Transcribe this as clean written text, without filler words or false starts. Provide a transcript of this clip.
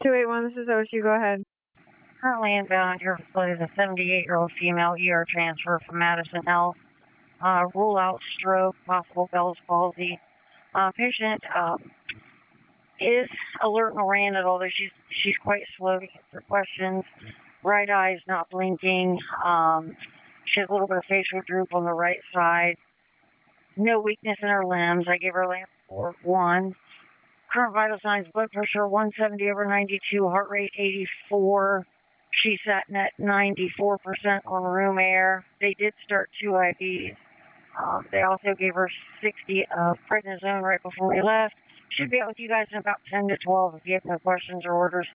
281, this is Oshi. Go ahead. Currently inbound here is a 78-year-old female ER transfer from Madison Health. Rule out stroke, possible Bell's palsy. Patient is alert and oriented, although she's quite slow to answer questions. Right eye is not blinking. She has a little bit of facial droop on the right side. No weakness in her limbs. I gave her lamp for 1. Current vital signs: blood pressure 170/92, heart rate 84. She's sat at 94% on room air. They did start 2 IVs. They also gave her 60 of prednisone right before we left. Should be out with you guys in about 10 to 12 if you have no questions or orders.